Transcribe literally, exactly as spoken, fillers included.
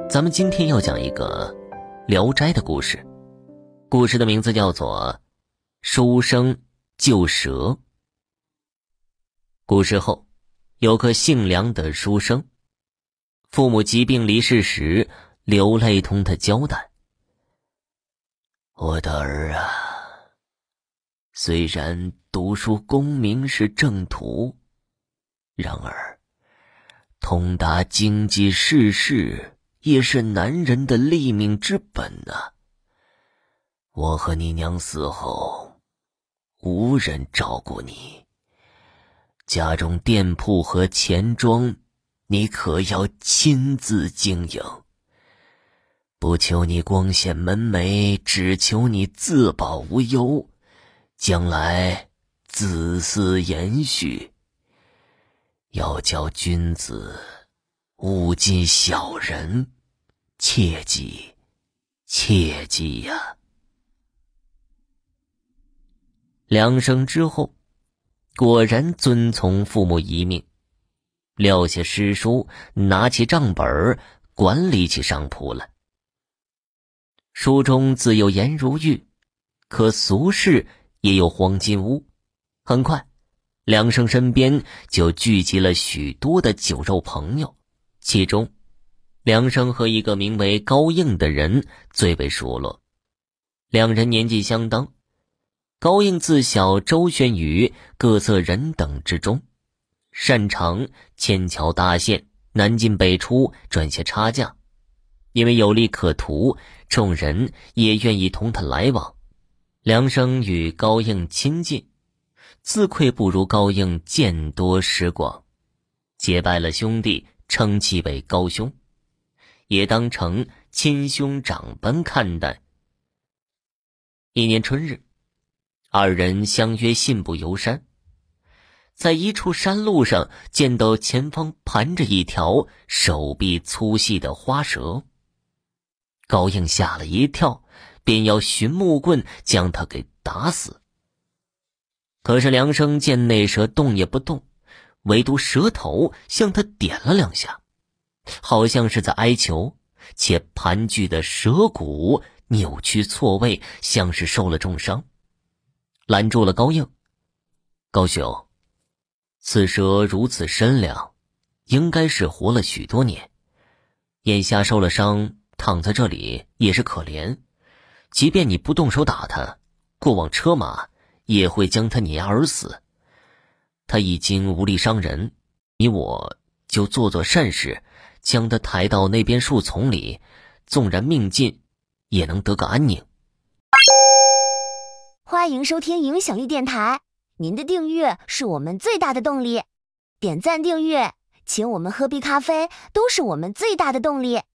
咱们今天要讲一个聊斋的故事，故事的名字叫做书生救蛇。古时候有个姓梁的书生，父母疾病离世时，流泪同他交代：我的儿啊，虽然读书功名是正途，然而通达经济世事也是男人的立命之本啊。我和你娘死后，无人照顾你，家中店铺和钱庄，你可要亲自经营。不求你光显门楣，只求你自保无忧，将来子嗣延续。要教君子勿近小人，切记切记呀。两生之后，果然遵从父母遗命，撂下诗书，拿起账本，管理起商铺来。书中自有颜如玉，可俗世也有黄金屋。很快，梁生身边就聚集了许多的酒肉朋友，其中梁生和一个名为高应的人最为熟络。两人年纪相当，高应自小周旋于各色人等之中，擅长牵桥搭线，南进北出，赚些差价。因为有利可图，众人也愿意同他来往。梁生与高应亲近，自愧不如高应见多识广，结拜了兄弟，称其为高兄，也当成亲兄长般看待。一年春日，二人相约信步游山，在一处山路上见到前方盘着一条手臂粗细的花蛇。高应吓了一跳，便要寻木棍将它给打死。可是梁生见那蛇动也不动，唯独蛇头向他点了两下，好像是在哀求，且盘踞的蛇骨扭曲错位，像是受了重伤。拦住了高应：高兄，此蛇如此身量，应该是活了许多年，眼下受了伤，躺在这里也是可怜，即便你不动手打他，过往车马也会将他碾压而死。他已经无力伤人，你我就做做善事，将他抬到那边树丛里，纵然命尽，也能得个安宁。 欢迎收听影响力电台，您的订阅是我们最大的动力，点赞订阅，请我们喝杯咖啡，都是我们最大的动力。